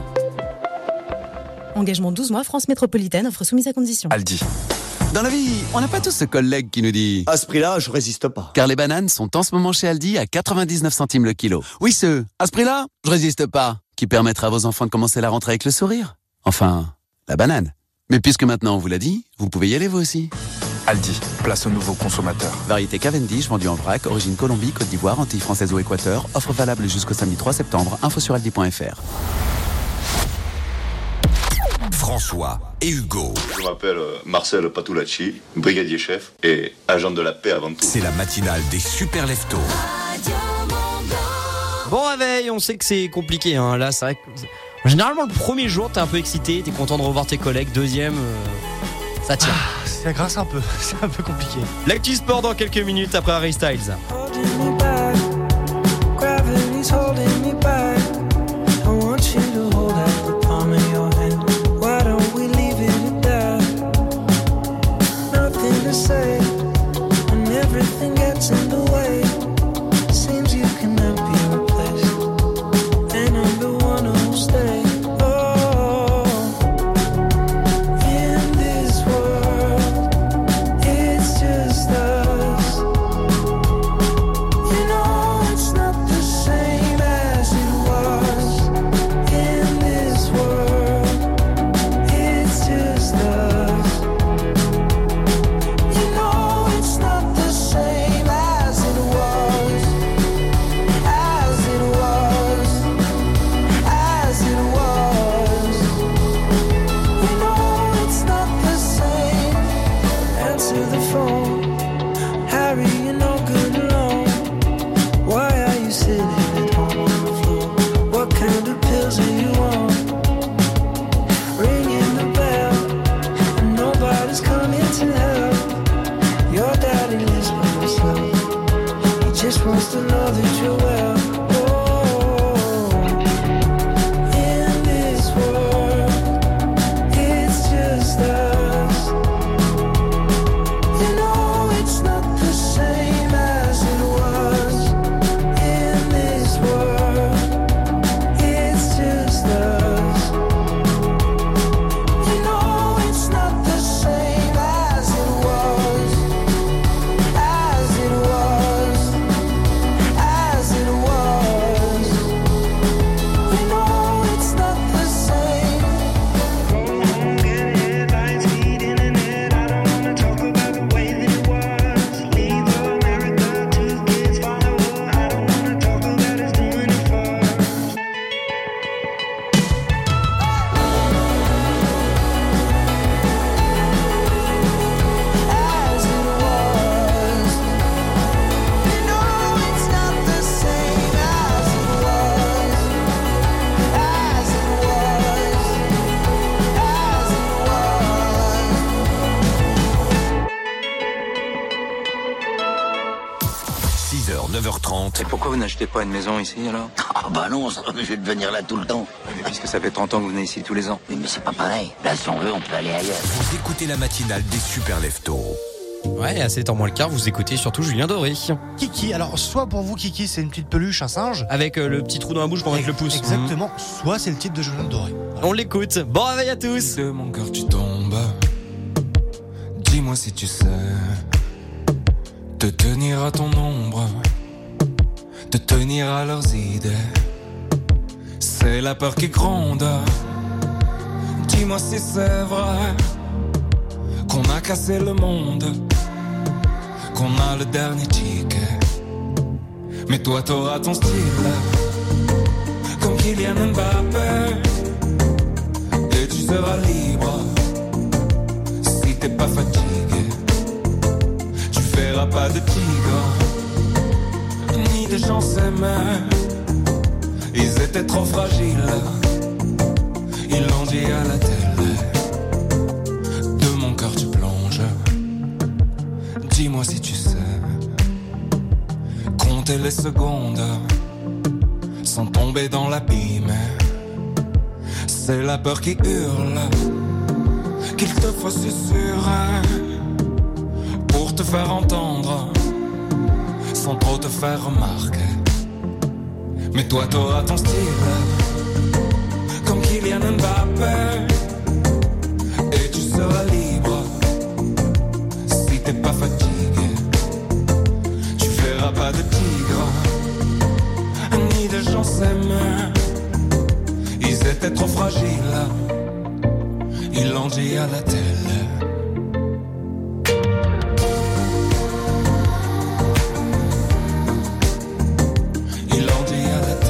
Engagement 12 mois, France Métropolitaine, offre soumise à condition. Aldi. Dans la vie, on n'a pas tous ce collègue qui nous dit « À ce prix-là, je résiste pas. » Car les bananes sont en ce moment chez Aldi à 99 centimes le kilo. Oui, à ce prix-là, je résiste pas. Qui permettra à vos enfants de commencer la rentrée avec le sourire. Enfin, la banane. Mais puisque maintenant on vous l'a dit, vous pouvez y aller vous aussi. Aldi, place aux nouveaux consommateurs. Variété Cavendish, vendue en vrac, origine Colombie, Côte d'Ivoire, Antilles françaises ou Équateur. Offre valable jusqu'au samedi 3 septembre. Info sur aldi.fr. François et Hugo. Je m'appelle Marcel Patulacci, brigadier chef et agent de la paix avant tout. C'est la matinale des super leftos. Bon réveil, on sait que c'est compliqué, hein. Là c'est vrai que généralement le premier jour t'es un peu excité, t'es content de revoir tes collègues, deuxième ça tire. Ça grince un peu, c'est un peu compliqué. L'actu sport dans quelques minutes après Harry Styles. As it was 6h, 9h30. Et pourquoi vous n'achetez pas une maison ici alors? Ah bah non, je vais venir là tout le temps. Mais puisque ça fait 30 ans que vous venez ici tous les ans. Oui, mais c'est pas pareil. Là, si on veut, on peut aller ailleurs. Vous écoutez la matinale des super leftos. Ouais, à 7h moins le quart, vous écoutez surtout Julien Doré. Kiki, alors soit pour vous Kiki c'est une petite peluche, un singe. Avec le petit trou dans la bouche pour mettre le pouce. Exactement, soit c'est le titre de Julien Doré. Voilà. On l'écoute, bon réveil à tous. De mon cœur tu tombes. Dis-moi si tu sais te tenir à ton ombre, te tenir à leurs idées. C'est la peur qui gronde. Dis-moi si c'est vrai qu'on a cassé le monde, qu'on a le dernier ticket. Mais toi t'auras ton style, comme Kylian Mbappé. Et tu seras libre, si t'es pas fatigué. Tu verras pas de tigre, ni de gens s'aimer. Ils étaient trop fragiles, ils l'ont dit à la télé. Dis-moi si tu sais compter les secondes sans tomber dans l'abîme. C'est la peur qui hurle qu'il te faut susurrer pour te faire entendre sans trop te faire remarquer. Mais toi t'auras ton style comme Kylian Mbappé. Et tu seras libre si t'es pas fatigué. Pas de tigre, ni de gens s'aimer. Ils étaient trop fragiles, ils l'ont dit à la télé. Ils l'ont dit à la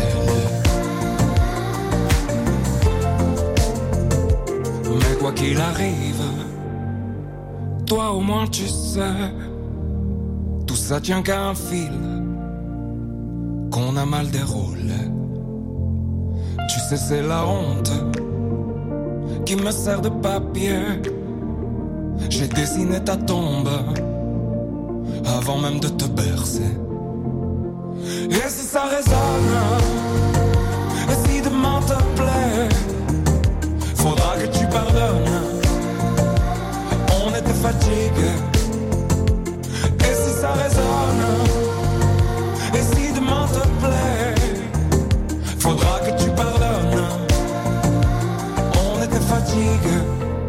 télé. Mais quoi qu'il arrive, toi au moins tu sais, tout ça tient qu'à un fil qu'on a mal déroulé. Tu sais c'est la honte qui me sert de papier. J'ai dessiné ta tombe avant même de te bercer. Et si ça résonne, et si demain te plaît, faudra que tu pardonnes. On était fatigués. Ça résonne, et si demain te plaît, faudra que tu pardonnes. On était fatigués.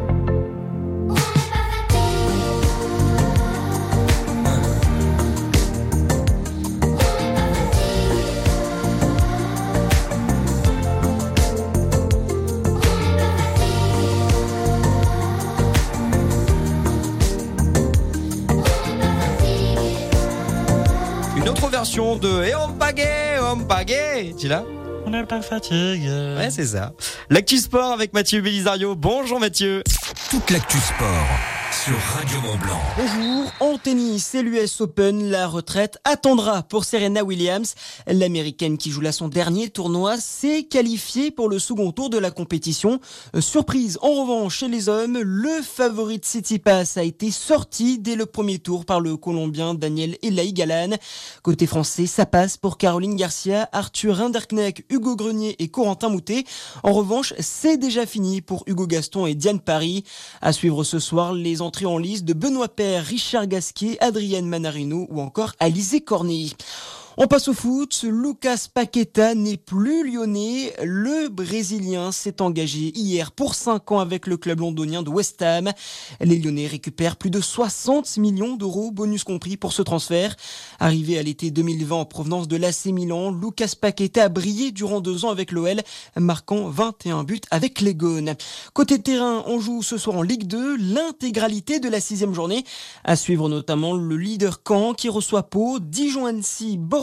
Version de Et on pagaie, tu l'as? On n'est pas fatigué. Ouais, c'est ça. L'actu sport avec Mathieu Belisario. Bonjour Mathieu. Toute l'actu sport sur Radio Mont-Blanc. Bonjour, en tennis, c'est l'US Open, la retraite attendra pour Serena Williams. L'américaine qui joue là son dernier tournoi s'est qualifiée pour le second tour de la compétition. Surprise, en revanche, chez les hommes, le favori de Tsitsipas a été sorti dès le premier tour par le Colombien Daniel Elahi Galan. Côté français, ça passe pour Caroline Garcia, Arthur Rinderknecht, Hugo Grenier et Corentin Moutet. En revanche, c'est déjà fini pour Hugo Gaston et Diane Paris. À suivre ce soir, les entrées en lice de Benoît Paire, Richard Gasquet, Adrienne Manarino ou encore Alizé Cornet. On passe au foot. Lucas Paqueta n'est plus lyonnais. Le Brésilien s'est engagé hier pour 5 ans avec le club londonien de West Ham. Les Lyonnais récupèrent plus de 60 millions d'euros, bonus compris, pour ce transfert. Arrivé à l'été 2020 en provenance de l'AC Milan, Lucas Paqueta a brillé durant 2 ans avec l'OL, marquant 21 buts avec les Gones. Côté terrain, on joue ce soir en Ligue 2 l'intégralité de la 6e journée. À suivre notamment le leader Caen qui reçoit Pau, Dijon-Annecy, Bordeaux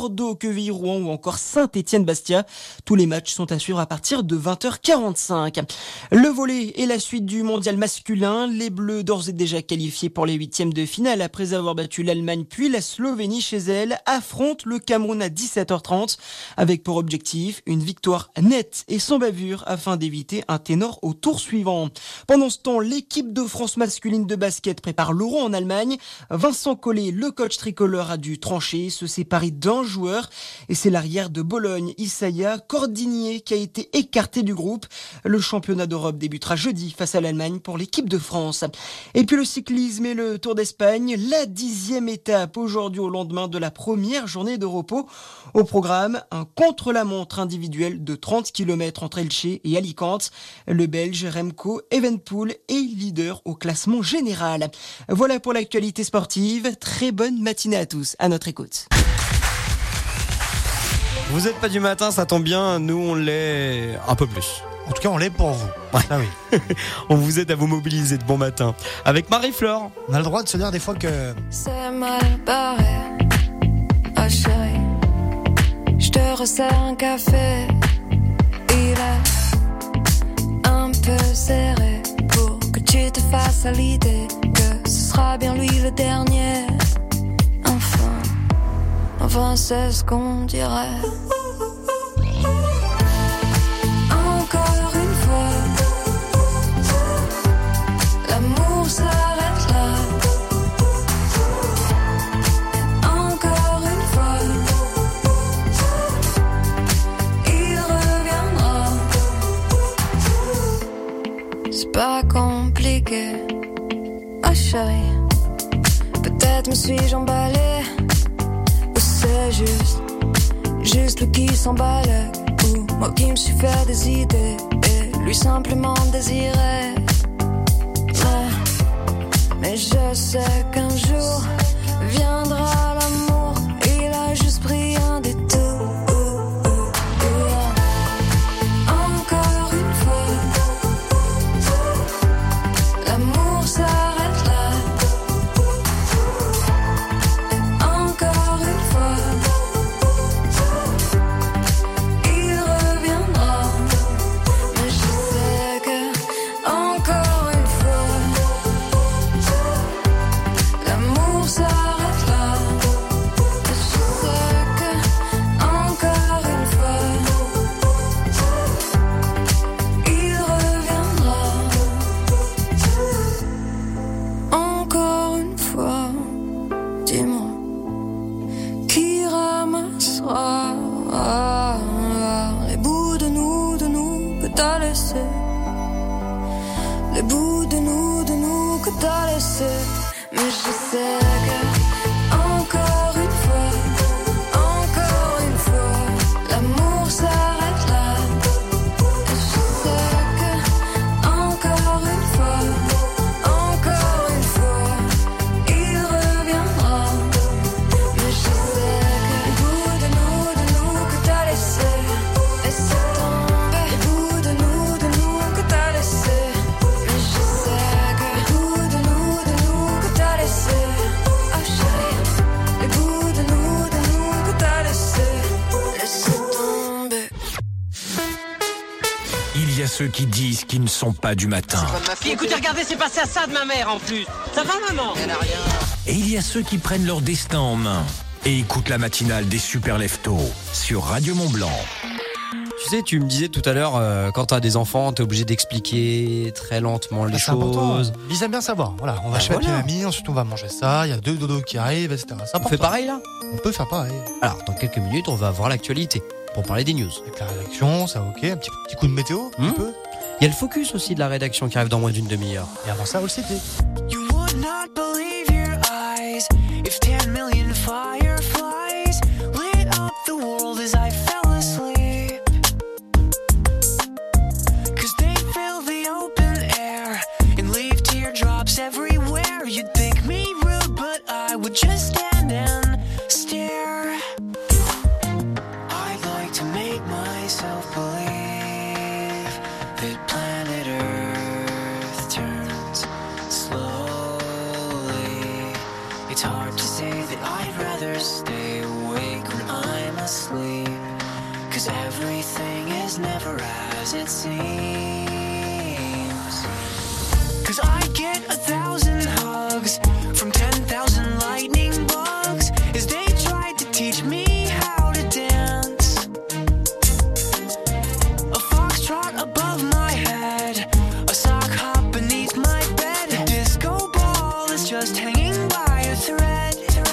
Bordeaux, Quevilly, Rouen ou encore Saint-Étienne-Bastia. Tous les matchs sont à suivre à partir de 20h45. Le volley est la suite du mondial masculin. Les Bleus, d'ores et déjà qualifiés pour les 8e de finale après avoir battu l'Allemagne puis la Slovénie chez elle, affrontent le Cameroun à 17h30 avec pour objectif une victoire nette et sans bavure afin d'éviter un ténor au tour suivant. Pendant ce temps, l'équipe de France masculine de basket prépare l'Euro en Allemagne. Vincent Collet, le coach tricolore, a dû trancher, se séparer d'un joueur et c'est l'arrière de Bologne, Isaiah Cordinier, qui a été écarté du groupe. Le championnat d'Europe débutera jeudi face à l'Allemagne pour l'équipe de France. Et puis le cyclisme et le Tour d'Espagne, la 10e étape aujourd'hui au lendemain de la première journée de repos. Au programme, un contre-la-montre individuel de 30 km entre Elche et Alicante. Le Belge Remco Evenepoel est leader au classement général. Voilà pour l'actualité sportive. Très bonne matinée à tous. À notre écoute. Vous n'êtes pas du matin, ça tombe bien. Nous, on l'est un peu plus. En tout cas, on l'est pour vous. Ouais. Ah oui. On vous aide à vous mobiliser de bon matin. Avec Marie-Flore. On a le droit de se dire des fois que... C'est mal barré. Oh chérie, je te resserre un café. Il est un peu serré pour que tu te fasses à l'idée que ce sera bien lui le dernier. Enfin c'est ce qu'on dirait. Encore une fois, l'amour s'arrête là. Encore une fois, il reviendra. C'est pas compliqué, oh chérie. Peut-être me suis-je emballée. C'est juste lui qui s'emballe ou moi qui me suis fait des idées et lui simplement désirer. Mais je sais qu'un jour viendra l'amour, il a juste pris un détour. Encore une fois, l'amour s'arrête là. Encore une fois, il reviendra. Mais je sais que encore une fois, l'amour s'arrête là. Mais je sais que encore une fois, il reviendra. Encore une fois, dis-moi qui ramassera les bouts de nous que t'as laissé, les bouts de nous que t'as laissé. Mais je sais que encore une fois, l'amour s'arrête là. Et je sais que encore une fois, il reviendra. Mais je sais que les bouts de nous que t'as laissé tomber. Les bouts de nous que t'as laissé. Mais je sais que les bouts de nous que t'as laissé. Oh chérie, les bouts de nous que t'as laissé tomber. Il y a ceux qui disent qu'ils ne sont pas du matin. Puis écoutez, regardez, c'est passé à ça de ma mère en plus. Ça va, maman? Elle a rien. Et il y a ceux qui prennent leur destin en main et écoutent la matinale des Super Leftos sur Radio Mont-Blanc. Tu sais, tu me disais tout à l'heure, quand t'as des enfants, t'es obligé d'expliquer très lentement les c'est important. choses. Ils aiment bien savoir. Voilà, on va chez papy et mamie, ensuite on va manger ça, il y a 2 dodos qui arrivent, etc. C'est On fait pareil là? On peut faire pareil. Alors, dans quelques minutes, on va voir l'actualité pour parler des news. Avec la rédaction, ça ok, un petit coup de météo, un peu. Il y a le focus aussi de la rédaction qui arrive dans moins d'une demi-heure. Et avant ça, on le cité. You would not believe your eyes if 10 million fireflies lit up the world as I fell asleep. 'Cause they fill the open air and leave teardrops everywhere. You'd think me rude, but I would just stand and stare. I'd like to make myself believe that planet Earth turns slowly. It's hard to say that I'd rather asleep. 'Cause everything is never as it seems. 'Cause I get 1,000 hugs from 10,000 lightning bugs as they tried to teach me how to dance. A foxtrot above my head, a sock hop beneath my bed. A disco ball is just hanging by a thread.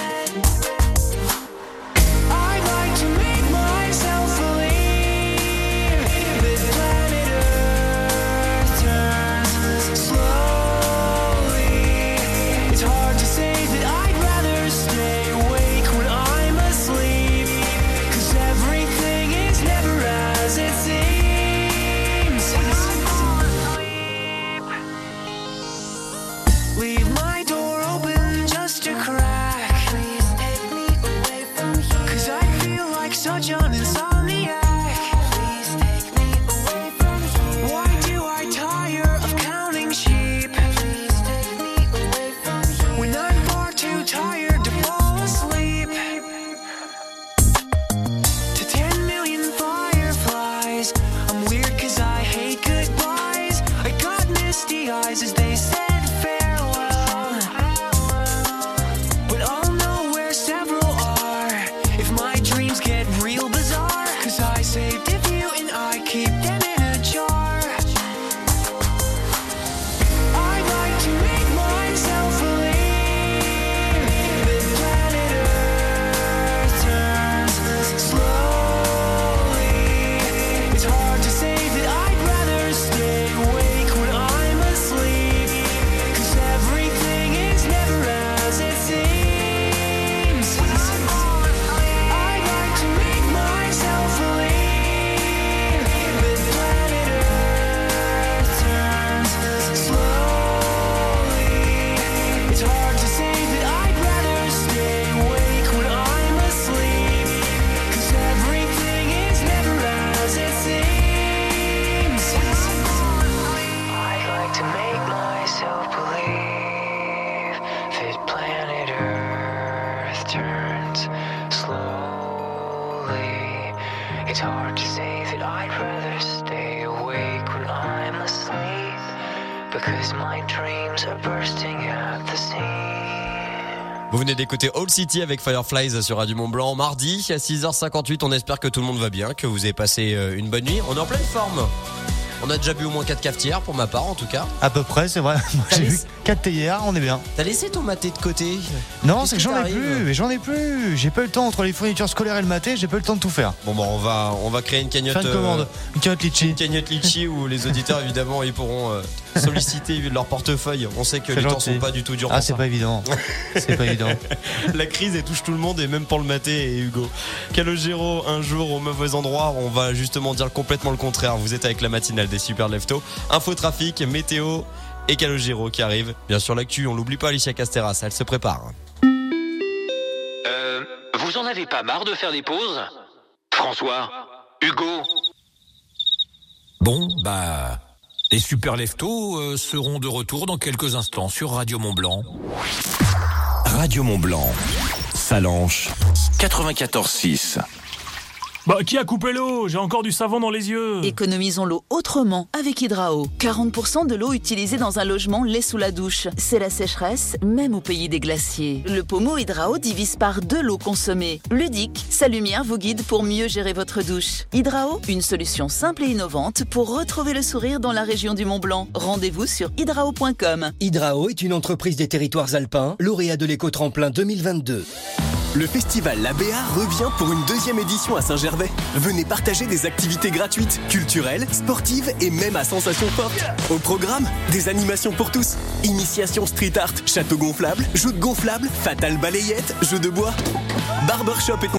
I like to make myself believe that planet Earth turns slowly. It's hard to say that I'd rather stay awake when I'm asleep. 'Cause everything is never as it seems. Leave my door open just a crack. Please take me away from here. 'Cause I feel like such an insomniac. Please take me away from here. Why do I tire of counting sheep? Please take me away from here. When I'm far too tired to fall asleep. To 10 million fireflies, I'm weird 'cause I hate goodbyes. I got misty eyes as they said farewell. But I'll know where several are if my dreams get real bizarre. 'Cause I saved a few and I keep them in a jar. I like to make myself believe that planet Earth turns slowly. It's hard to say that I'd rather stay awake when I'm asleep. 'Cause everything is never as it seems. I like to make myself believe that planet Earth turns slowly. It's hard to say that I'd rather stay awake when I'm asleep. 'Cause everything is never as it seems. I'd like to make myself believe that planet Earth turns slowly. It's hard to say that I'd rather stay awake when I'm asleep. Because my dreams are bursting at the seams. Vous venez d'écouter Old City avec Fireflies sur Radio Mont Blanc. Mardi à 6h58, on espère que tout le monde va bien, que vous avez passé une bonne nuit. On est en pleine forme. On a déjà bu au moins 4 cafetières pour ma part en tout cas. À peu près, c'est vrai. Moi, j'ai vu 4 théières, on est bien. T'as laissé ton maté de côté? Non, c'est que j'en ai plus, mais j'en ai plus. J'ai pas eu le temps entre les fournitures scolaires et le maté, j'ai pas eu le temps de tout faire. Bon, on va créer une cagnotte. Faire une commande, une cagnotte litchi. Une cagnotte litchi où les auditeurs évidemment ils pourront solliciter leur portefeuille. On sait que les temps sont pas du tout durs. Ah, c'est pas évident. C'est pas évident. La crise elle touche tout le monde et même pour le maté et Hugo. Calogero, un jour au mauvais endroit, on va justement dire complètement le contraire. Vous êtes avec la matinale des Super Leftos. Info trafic, météo et Calogero qui arrive. Bien sûr l'actu, on l'oublie pas, Alicia Casteras, elle se prépare. Vous en avez pas marre de faire des pauses? François, Hugo. Bon, les Super Leftos seront de retour dans quelques instants sur Radio Mont Blanc. Radio Mont Blanc, Salanches, 94.6. Qui a coupé l'eau? J'ai encore du savon dans les yeux. Économisons l'eau autrement avec Hydrao. 40% de l'eau utilisée dans un logement l'est sous la douche. C'est la sécheresse, même au pays des glaciers. Le pommeau Hydrao divise par 2 l'eau consommée. Ludique, sa lumière vous guide pour mieux gérer votre douche. Hydrao, une solution simple et innovante pour retrouver le sourire dans la région du Mont Blanc. Rendez-vous sur hydrao.com. Hydrao est une entreprise des territoires alpins, lauréat de l'éco-tremplin 2022. Le festival l'ABA revient pour une 2e édition à Saint-Gervais. Venez partager des activités gratuites, culturelles, sportives et même à sensations fortes. Au programme, des animations pour tous. Initiation street art, château gonflable, jeux de gonflable, fatale balayette, jeux de bois, barbershop et